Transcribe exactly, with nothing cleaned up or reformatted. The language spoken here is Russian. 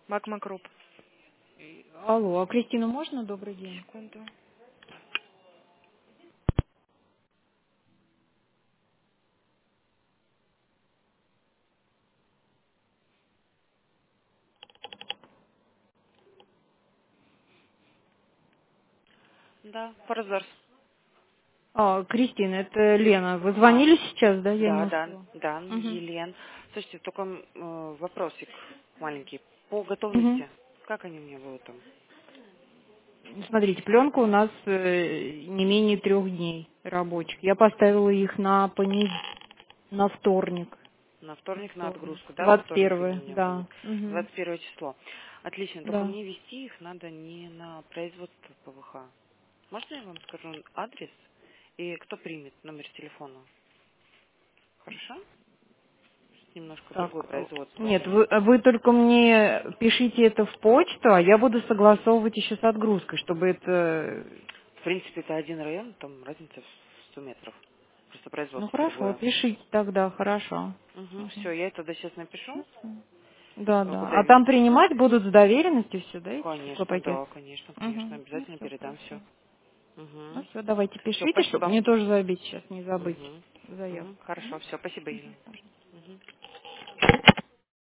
Макмакруп. Алло, а Кристину можно? Добрый день. Секунду. Да, Форзерс. А, Кристина, это Лена. Вы А, звонили сейчас, да? Я не да, да, успела. да, Угу. Елен. Слушайте, только э, вопросик маленький. По Угу. готовности, как они мне будут там? Смотрите, пленка у нас э, не менее трех дней рабочих. Я поставила их на понед... на вторник. На На вторник на вторник. отгрузку, да, во Двадцать вторник они у первое, меня да. будут. Угу. двадцать первое число. Отлично, только Да. мне вести их надо не на производство ПВХ. Можно я вам скажу адрес и кто примет номер телефона? Хорошо? Немножко Так, другое э, производство. нет, вы, вы только мне пишите это в почту, а я буду согласовывать еще с отгрузкой, чтобы это... В принципе, это один район, там разница в сто метров. Просто Ну производство хорошо, другое. пишите тогда, хорошо. Угу, Мгм. все, я это сейчас напишу. Да, Э, да. Куда А там вести? принимать будут с доверенностью все, да, эти Конечно, стеклопакеты? да, конечно, конечно. Угу. Ну Обязательно все, передам все. хорошо. Ну Угу. все, давайте Все, пишите, чтобы спасибо. мне тоже забить сейчас, не забыть Угу. заявку. Угу. Хорошо, Мгм. все, спасибо, Мгм. Елена. Угу.